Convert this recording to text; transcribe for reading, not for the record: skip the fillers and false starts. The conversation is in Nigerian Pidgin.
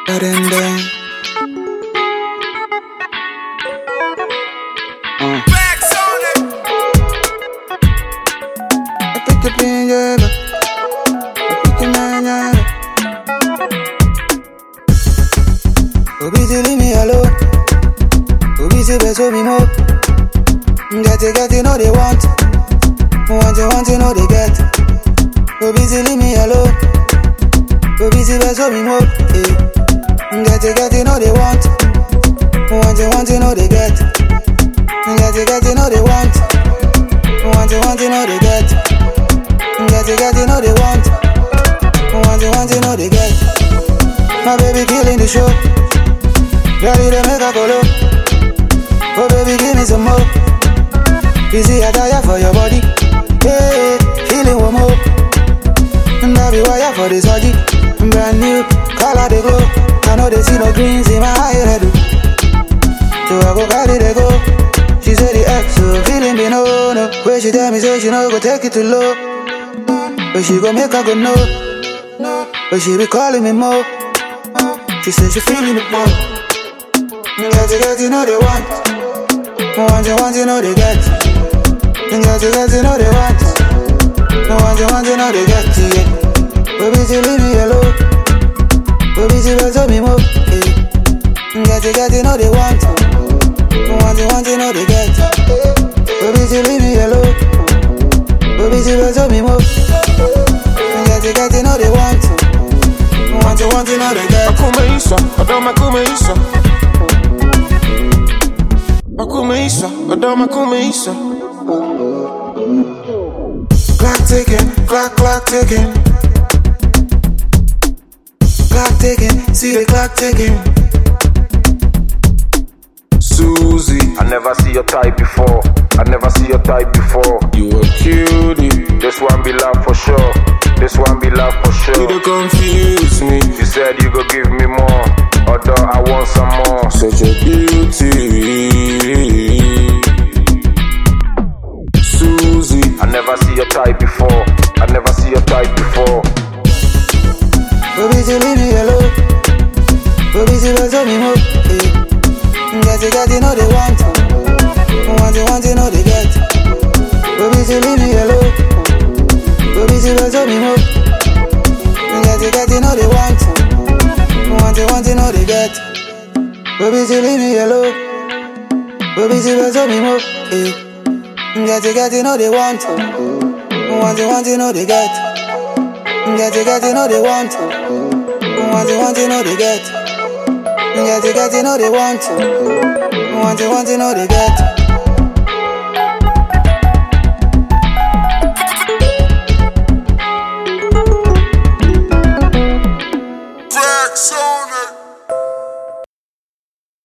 Da-ding-ding. Facts on it. I pick up in yellow. I pick in yellow. Obisi leave me alone. Obisi beso me more. Get it, no they want. Want it, no they get. Obisi leave me alone. Obisi beso me more. Get it, no they want. Want it, no they get. Get it, no they want. Want it, no they get. Get it, no they want. Want it, no they get. My baby killing the show. Ready to make a colo. Oh baby, give me some more. You see I tire for your body. Hey, feeling one more. And I be wire for this orgy. Brand new, color they glow. I know they see no greens in my eye head. So I go carry they go. She said the X, so feeling me no. Where she tell me say she no go take it too low. But she go make her go no. But she be calling me more. She said she feeling the ball. Get it, know they want. Want it, know they get. Get it, know they want. Want it, know they get. Baby, she leave me alone. Baby, she better me more. Get it, know they want. Want it, know they get. Baby, she leave me alone. Baby, she better me more. Get it, know they want. Want it, know they get. Akumeisha, Adama kumeisha. Akumeisha, Adama kumeisha. Clock ticking, clock ticking. Clock ticking, see the clock ticking. Susie, I never see your type before. I never see your type before. you a cutie. This one be love for sure. This one be love for You sure. don't confuse me. You said you go give me more, although I want some more. Such a beauty. Susie, I never see your type before. I never see your type before. Baby, she leave me alone. Baby, she better me more. Get it, know they want. Want it, know they get. Baby, she leave me alone. Baby, she better me more. Get it, know they want. Want it, know they get. Baby, she leave me alone. Baby, she better me more. Get it, know they want. Want it, know they get. Get it, know they want. Want it, know they get. Get it, know they want. Want it, know they get.